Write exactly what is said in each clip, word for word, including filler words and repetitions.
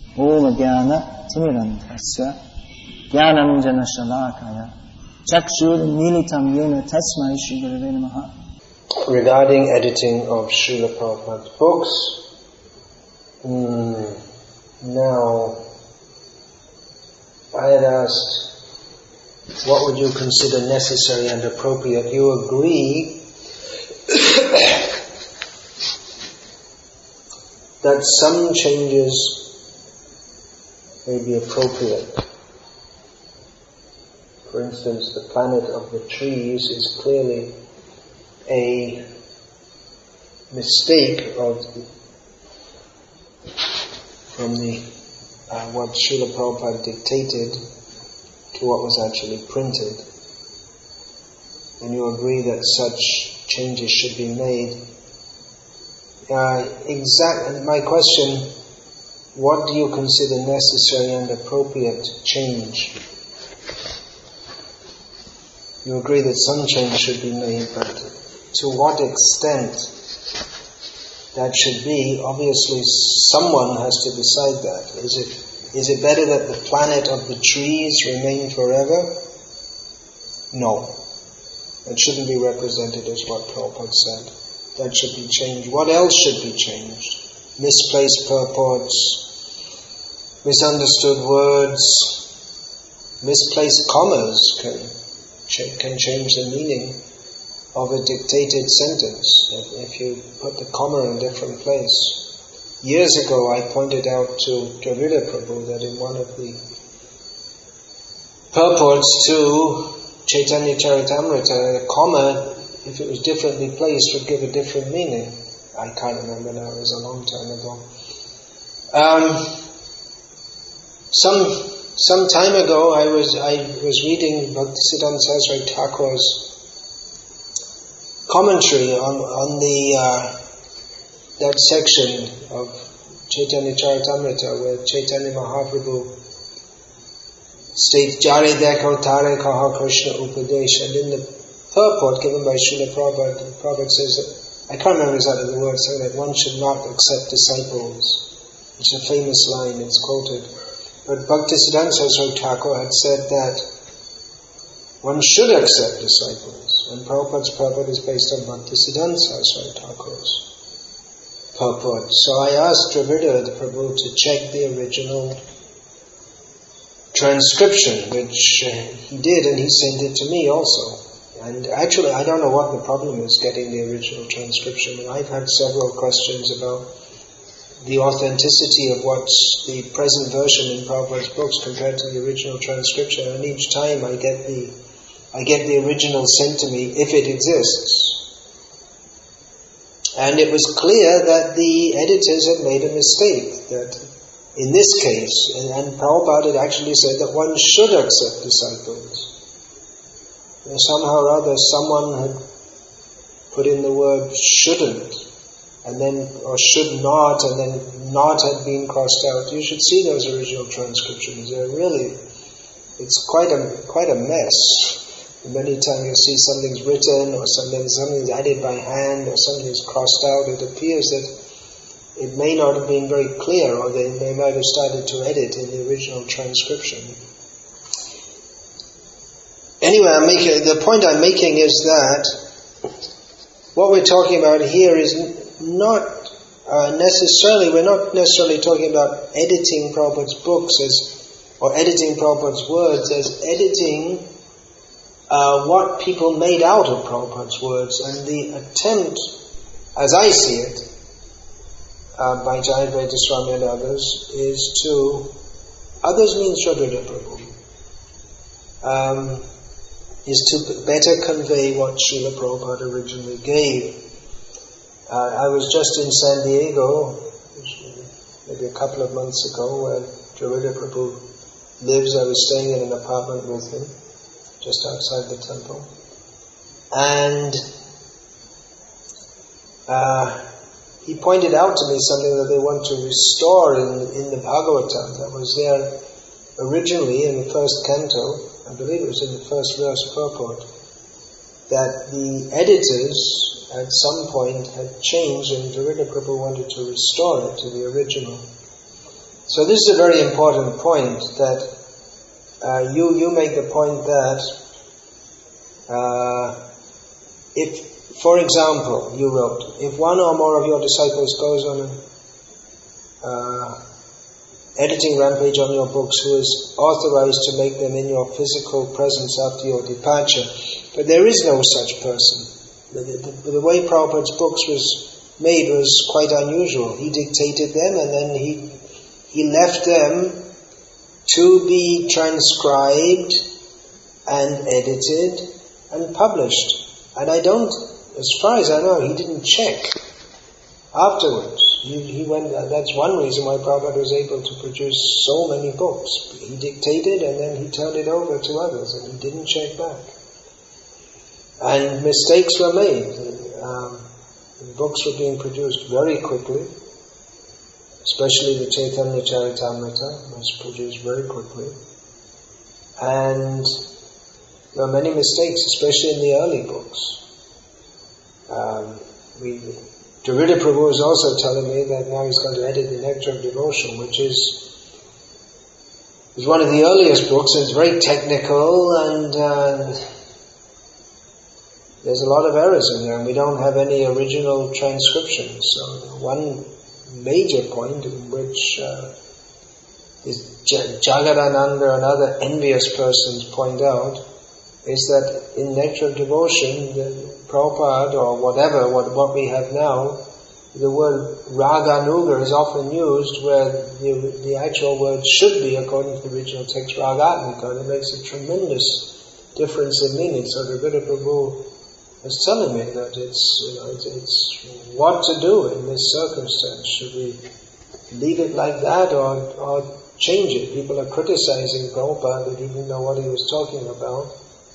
Om Jnana Timirantasya Jnananjana Shalakaya Chakshur Militam Yena Tasmai Shri Gurave Namaha. Regarding editing of Srila Prabhupada's books, mm, now I had asked, what would you consider necessary and appropriate? You agree that some changes may be appropriate. For instance, the planet of the trees is clearly a mistake of the, from the uh, what Srila Prabhupada dictated to what was actually printed. And you agree that such changes should be made. Uh, exact. My question: what do you consider necessary and appropriate change? You agree that some change should be made, but to what extent that should be, obviously someone has to decide that. Is it is it better that the planet of the trees remain forever? No. It shouldn't be represented as what Prabhupada said. That should be changed. What else should be changed? Misplaced purports, misunderstood words, misplaced commas can can change the meaning of a dictated sentence if you put the comma in a different place. Years ago I pointed out to Dravida Prabhu that in one of the purports to Chaitanya Charitamrita, a comma, if it was differently placed, would give a different meaning. I can't remember now, it was a long time ago. Um, some some time ago I was I was reading Bhaktisiddhanta Saraswati Thakur's commentary on on the uh, that section of Chaitanya Charitamrita where Chaitanya Mahaprabhu states Jare Dekho Tare Kaha Krishna Upadesh, and in the purport given by Srila Prabhupada, the Prabhupada says that, I can't remember exactly the words, saying that one should not accept disciples. It's a famous line, it's quoted. But Bhaktisiddhanta Saraswati Thakur had said that one should accept disciples, and Prabhupada's purport is based on Bhaktisiddhanta Saraswati Thakur's purport. So I asked Dravida the Prabhu to check the original transcription, which uh, he did, and he sent it to me also. And actually, I don't know what the problem is getting the original transcription. And I've had several questions about the authenticity of what's the present version in Prabhupada's books compared to the original transcription. And each time I get the I get the original sent to me, if it exists. And it was clear that the editors had made a mistake, that in this case, and, and Prabhupada had actually said that one should accept disciples. And somehow or other, someone had put in the word shouldn't, and then, or should not, and then not had been crossed out. You should see those original transcriptions. They're really, it's quite a quite a mess. Many times you see something's written, or something something's added by hand, or something's crossed out. It appears that it may not have been very clear, or they, they might have started to edit in the original transcription. Anyway, I'm making, the point I'm making is that what we're talking about here is not uh, necessarily, we're not necessarily talking about editing Prabhupada's books as, or editing Prabhupada's words as editing uh, what people made out of Prabhupada's words. And the attempt, as I see it, uh, by Jayadvaita Swami and others, is to, others means Dravida Prabhu, um, is to better convey what Srila Prabhupada originally gave. Uh, I was just in San Diego, maybe a couple of months ago, where Dravida Prabhu lives. I was staying in an apartment with him, just outside the temple. And uh, he pointed out to me something that they want to restore in, in the Bhagavatam that was there originally in the first canto. I believe it was in the first verse purport, that the editors at some point had changed and Dravida Prabhu wanted to restore it to the original. So this is a very important point that uh, you you make the point that uh, if, for example, you wrote, if one or more of your disciples goes on an uh, editing rampage on your books, who is authorized to make them in your physical presence after your departure. But there is no such person. The, the, the way Prabhupada's books was made was quite unusual. He dictated them and then he he left them to be transcribed and edited and published. And I don't, as far as I know, he didn't check afterwards. He, he went. That's one reason why Prabhupada was able to produce so many books. He dictated and then he turned it over to others, and he didn't check back. And mistakes were made. Um, the books were being produced very quickly, especially the Chaitanya Charitamrita was produced very quickly. And there were many mistakes, especially in the early books. Um, we. Dravida Prabhu is also telling me that now he's going to edit the Nectar of Devotion, which is is one of the earliest books, and it's very technical, and uh, there's a lot of errors in there, and we don't have any original transcriptions. So one major point in which uh, is Jagadananda and other envious persons point out is that in Nectar of Devotion, the Prabhupada, or whatever, what, what we have now, the word Raganuga is often used where the, the actual word should be, according to the original text, Ragatmika, and it makes a tremendous difference in meaning. So the Dravida Prabhu was telling me that it's, you know, it's, it's what to do in this circumstance. Should we leave it like that or, or change it? People are criticizing Prabhupada that he didn't know what he was talking about.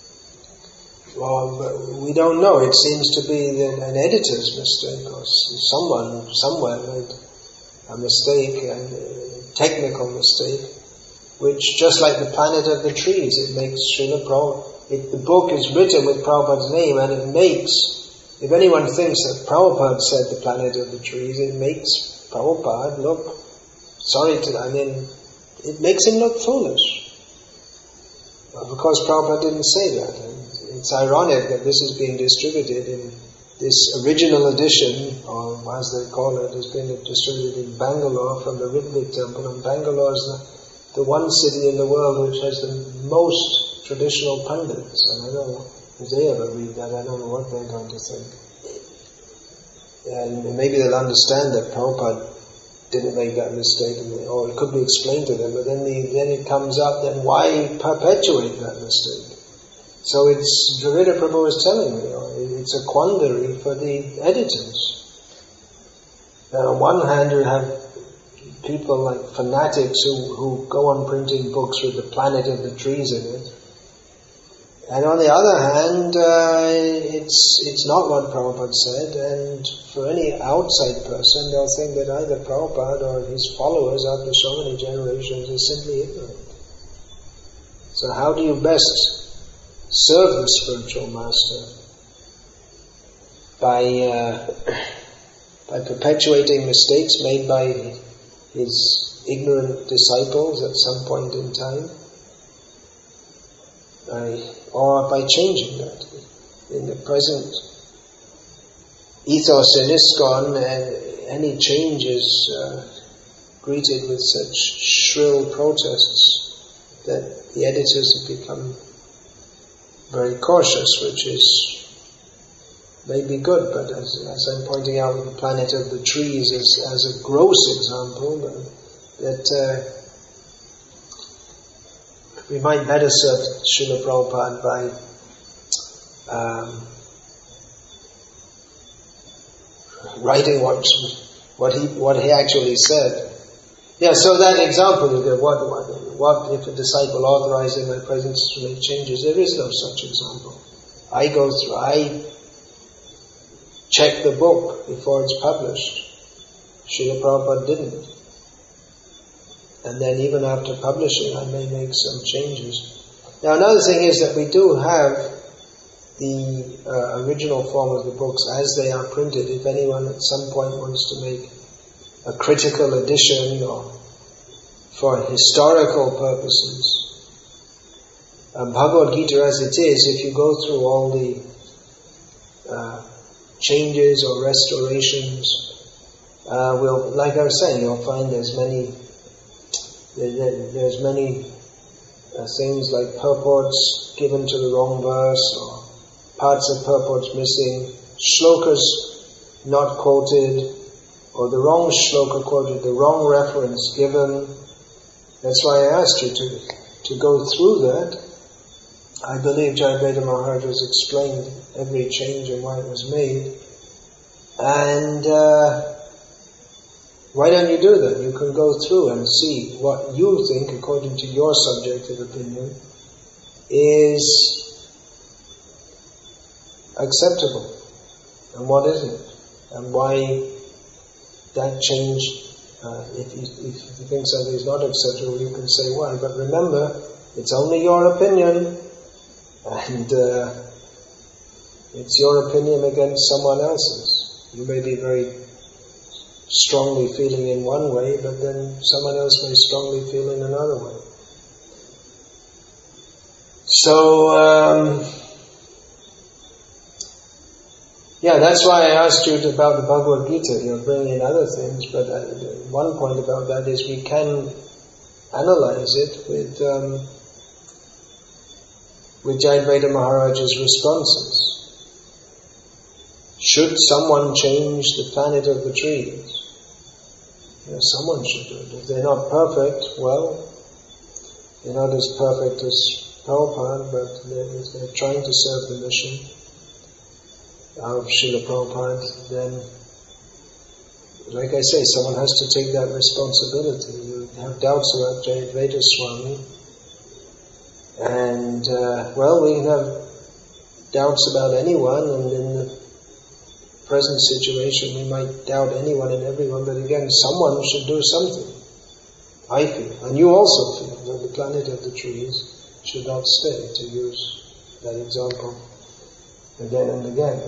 Well, we don't know. It seems to be an editor's mistake, or someone somewhere made a mistake, a technical mistake, which, just like the Planet of the Trees, it makes Srila Prabhupada, it, the book is written with Prabhupada's name, and it makes, if anyone thinks that Prabhupada said the Planet of the Trees, it makes Prabhupada look, sorry to, I mean, it makes him look foolish. Because Prabhupada didn't say that. And it's ironic that this is being distributed in this original edition, or as they call it, is being distributed in Bangalore from the Ritwik Temple. And Bangalore is the, the one city in the world which has the most traditional pundits. And I don't know if they ever read that, I don't know what they're going to think. And maybe they'll understand that Prabhupada didn't make that mistake, or it could be explained to them, but then the, then it comes up, then why perpetuate that mistake? So it's, Dravida Prabhu is telling me, you know, it's a quandary for the editors. Now, on one hand, you have people like fanatics who, who go on printing books with the Planet of the Trees in it. And on the other hand, uh, it's it's not what Prabhupada said, and for any outside person, they'll think that either Prabhupada or his followers after so many generations are simply ignorant. So how do you best serve the spiritual master? By uh, by perpetuating mistakes made by his ignorant disciples at some point in time, by, or by changing that. In the present ethos in ISKCON, uh, any change is uh, greeted with such shrill protests that the editors have become very cautious, which is maybe good, but as, as I'm pointing out with the Planet of the Trees as, as a gross example, but that uh, we might better serve Srila Prabhupada by um, writing what what he what he actually said. Yeah, so that example, what, what, what if a disciple authorized in my presence to make changes? There is no such example. I go through, I check the book before it's published. Srila Prabhupada didn't. And then even after publishing, I may make some changes. Now another thing is that we do have the uh, original form of the books as they are printed. If anyone at some point wants to make a critical edition or for historical purposes. Uh, Bhagavad Gita as it is, if you go through all the uh, changes or restorations, uh, will, like I was saying, you'll find there's many, there, there's many uh, things like purports given to the wrong verse, or parts of purports missing, shlokas not quoted, or the wrong shloka quoted, the wrong reference given. That's why I asked you to, to go through that. I believe Jayadvaita Maharaj has explained every change and why it was made. And uh, why don't you do that? You can go through and see what you think, according to your subjective opinion, is acceptable, and what isn't, and why that change, uh, if, you, if you think something is not acceptable, you can say why. But remember, it's only your opinion, and uh, it's your opinion against someone else's. You may be very strongly feeling in one way, but then someone else may strongly feel in another way. So, um, yeah, that's why I asked you about the Bhagavad Gita. You'll bring in other things, but uh, one point about that is we can analyze it with um, with Jayadvaita Maharaj's responses. Should someone change the planet of the trees? You know, someone should do it. If they're not perfect, well, they're not as perfect as Prabhupada, but they're, they're trying to serve the mission of Srila Prabhupada, then, like I say, someone has to take that responsibility. You have doubts about Jayadvaita Swami, and, uh, well, we have doubts about anyone, and in the present situation we might doubt anyone and everyone, but again, someone should do something, I feel. And you also feel that the planet of the trees should not stay, to use that example again and again.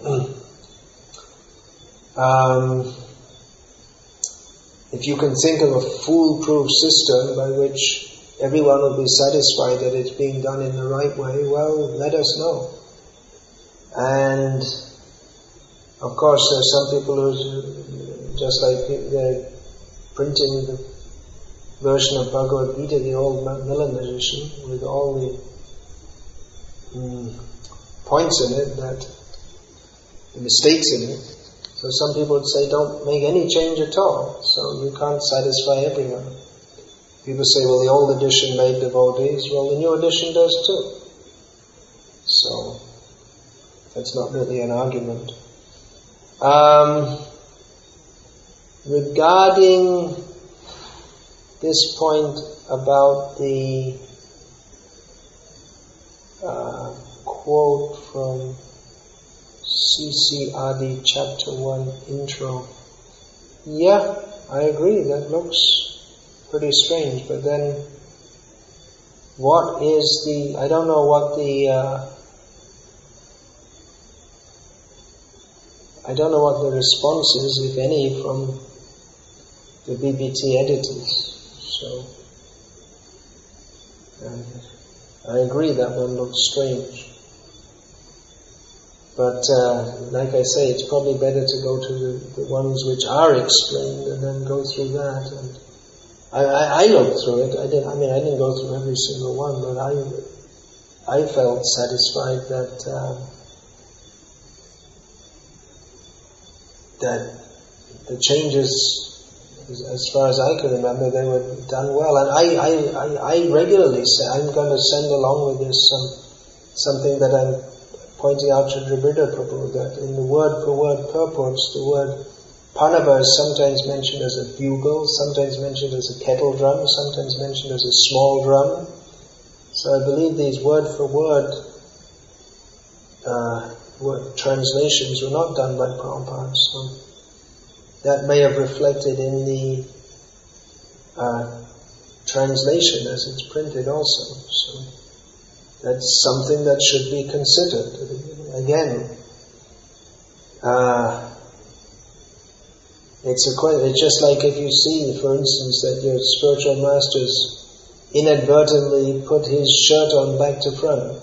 Um, if you can think of a foolproof system by which everyone will be satisfied that it's being done in the right way, well, let us know. And of course there are some people who, just like they're printing the version of Bhagavad Gita, the old Millen edition, with all the mm, points in it, that the mistakes in it. So some people would say, don't make any change at all, so you can't satisfy everyone. People say, well, the old edition made devotees, well, the new edition does too. So, that's not really an argument. Um, regarding this point about the uh, quote from C C Adi chapter one intro. Yeah, I agree, that looks pretty strange, but then what is the, I don't know what the, uh, I don't know what the response is, if any, from the B B T editors. So, uh, I agree that one looks strange. But uh, like I say, it's probably better to go to the, the ones which are explained and then go through that. And I, I, I looked through it. I did. I mean, I didn't go through every single one, but I, I felt satisfied that uh, that the changes, as far as I can remember, they were done well. And I, I, I, I regularly say, I'm going to send along with this some something that I'm pointing out to Dravida Prabhu, that in the word-for-word purports, the word Panava is sometimes mentioned as a bugle, sometimes mentioned as a kettle drum, sometimes mentioned as a small drum. So I believe these word-for-word uh, word translations were not done by Prabhupada, so that may have reflected in the uh, translation as it's printed also. So that's something that should be considered. Again, uh, It's a que- it's just like if you see, for instance, that your spiritual master's inadvertently put his shirt on back to front,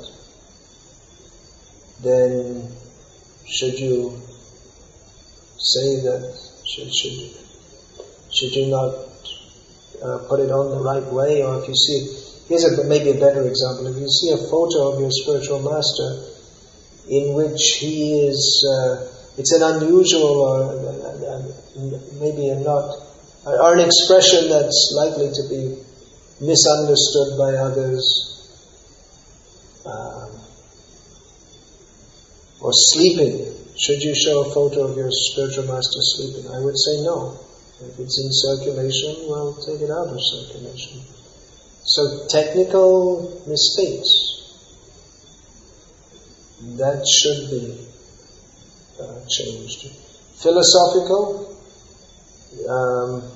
then should you say that, should, should, should you not uh, put it on the right way? Or if you see, here's a, maybe a better example, if you see a photo of your spiritual master in which he is, uh, it's an unusual or uh, maybe a not, or an expression that's likely to be misunderstood by others, um, or sleeping. Should you show a photo of your spiritual master sleeping? I would say no. If it's in circulation, well, take it out of circulation. So technical mistakes, that should be uh, changed. Philosophical, um,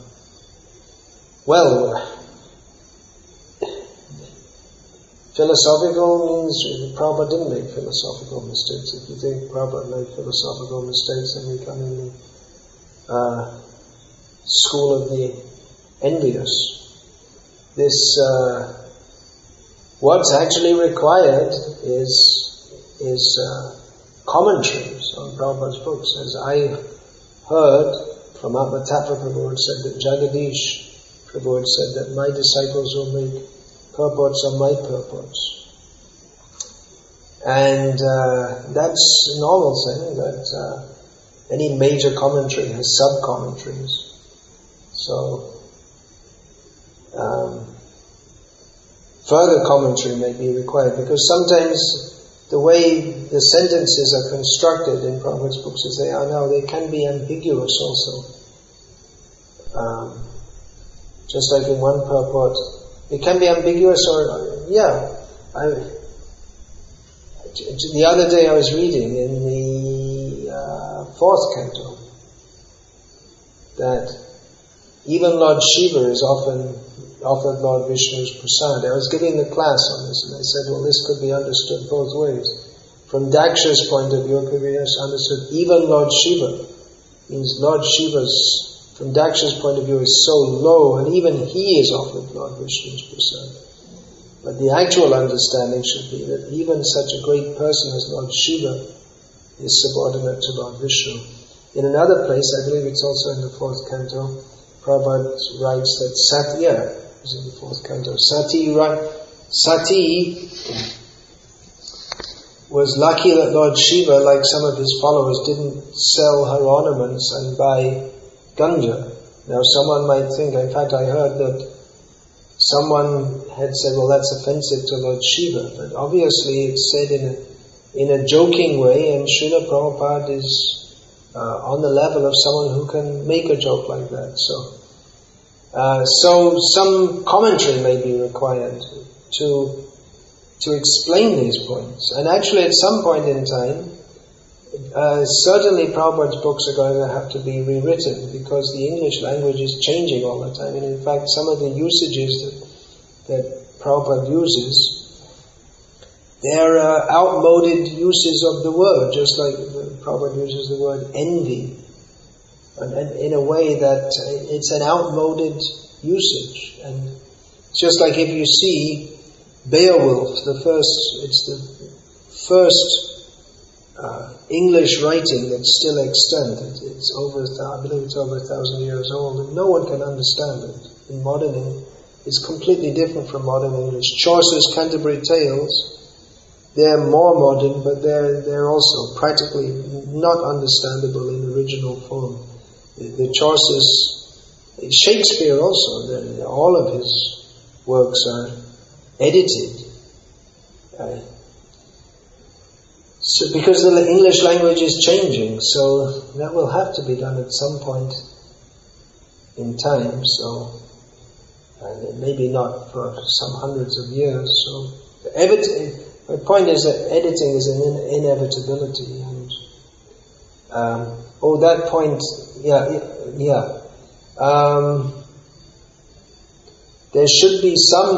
well, philosophical means Prabhupada didn't make philosophical mistakes. If you think Prabhupada made philosophical mistakes, then we come in the uh, school of the envious. This, uh, what's actually required is is uh, commentaries on Prabhupada's books. As I heard from Atma Tattva Prabhu said that Jagadish Prabhu said that my disciples will make purports on my purports. And uh, that's a normal thing, that uh, any major commentary has sub-commentaries. So, um, further commentary may be required, because sometimes the way the sentences are constructed in Prabhupada's books as they are now, they can be ambiguous also. Um, just like in one purport, it can be ambiguous or, yeah. I, the other day I was reading in the uh, fourth canto that even Lord Shiva is often offered Lord Vishnu's prasad. I was giving the class on this and I said, well, this could be understood both ways. From Daksha's point of view, it could be understood even Lord Shiva means Lord Shiva's, from Daksha's point of view, is so low, and even he is offered Lord Vishnu's prasad. But the actual understanding should be that even such a great person as Lord Shiva is subordinate to Lord Vishnu. In another place, I believe it's also in the fourth canto, Prabhupada writes that Sati, yeah, it's in the fourth canto, Sati, Sati was lucky that Lord Shiva, like some of his followers, didn't sell her ornaments and buy ganja. Now someone might think, in fact I heard that someone had said, well, that's offensive to Lord Shiva, but obviously it's said in a, in a joking way, and Srila Prabhupada is uh, on the level of someone who can make a joke like that. So, uh, so some commentary may be required to to explain these points. And actually at some point in time, Uh, certainly Prabhupada's books are going to have to be rewritten, because the English language is changing all the time, and in fact some of the usages that, that Prabhupada uses, they're uh, outmoded uses of the word, just like Prabhupada uses the word envy, and, and in a way that it's an outmoded usage. And it's just like if you see Beowulf, the first, it's the first Uh, English writing that's still extant. It, it's over, I believe it's over a thousand years old, and no one can understand it. In modern English, it's completely different from modern English. Chaucer's Canterbury Tales, they're more modern, but they're they're also practically not understandable in original form. The, the Chaucer's, Shakespeare also, all of his works are edited. Uh, So, because the English language is changing, so that will have to be done at some point in time. So, and maybe not for some hundreds of years. So, the edit- my point is that editing is an in- inevitability. And um, oh, that point, yeah, yeah. Um, there should be some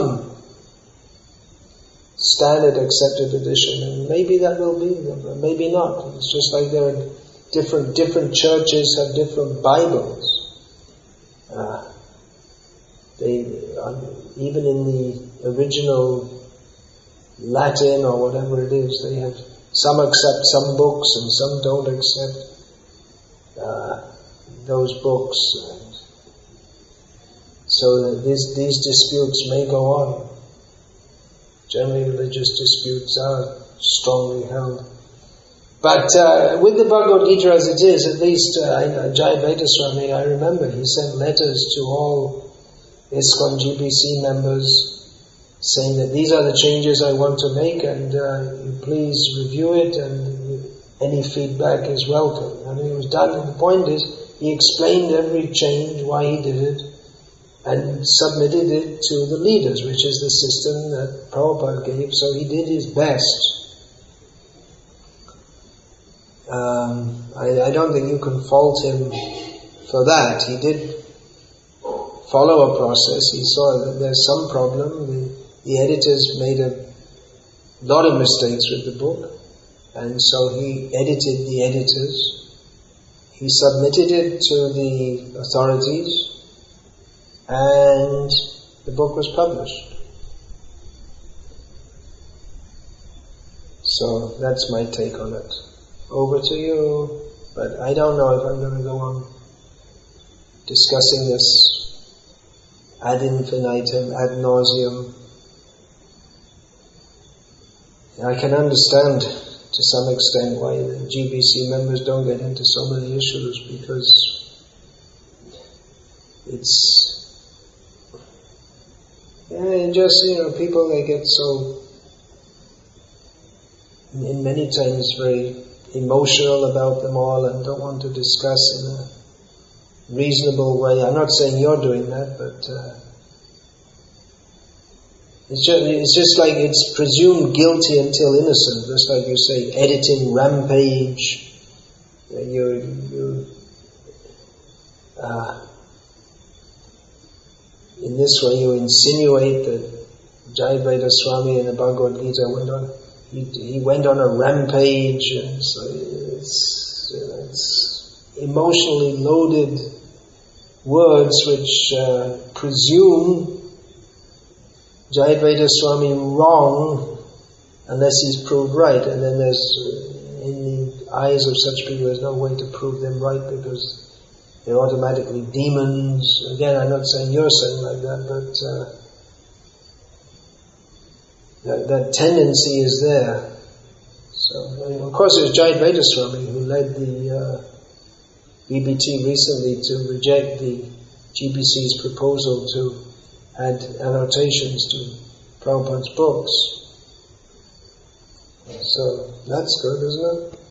standard accepted edition, and maybe that will be, maybe not. It's just like there are different different churches have different Bibles. Uh, they, uh, even in the original Latin or whatever it is, they have, some accept some books and some don't accept uh, those books. And so these, these disputes may go on. Generally religious disputes are strongly held. But uh, with the Bhagavad Gita as it is, at least uh, Jayabheda Swami, I remember, he sent letters to all ISKCON G B C members saying that these are the changes I want to make, and uh, you please review it, and any feedback is welcome. I mean, it was done, and the point is, he explained every change, why he did it, and submitted it to the leaders, which is the system that Prabhupada gave, so he did his best. Um, I, I don't think you can fault him for that. He did follow a process. He saw that there's some problem. The, the editors made a lot of mistakes with the book, and so he edited the editors. He submitted it to the authorities, and the book was published. So that's my take on it. Over to you, but I don't know if I'm going to go on discussing this ad infinitum, ad nauseum. I can understand to some extent why the G B C members don't get into so many issues, because it's, yeah, just, you know, people, they get so, in many times, very emotional about them all and don't want to discuss in a reasonable way. I'm not saying you're doing that, but uh, it's just, it's just like it's presumed guilty until innocent, just like you say, editing rampage. You, you, uh, in this way you insinuate that Jayabheda Swami in the Bhagavad Gita went on He, he went on a rampage, and so it's, it's emotionally loaded words which uh, presume Jayabheda Swami wrong unless he's proved right, and then there's, in the eyes of such people, there's no way to prove them right because they're automatically demons. Again, I'm not saying you're saying like that, but uh, That, that tendency is there. So, I mean, of course, it was Jayabheda Swami who led the uh, B B T recently to reject the G B C's proposal to add annotations to Prabhupada's books. So, that's good, isn't it?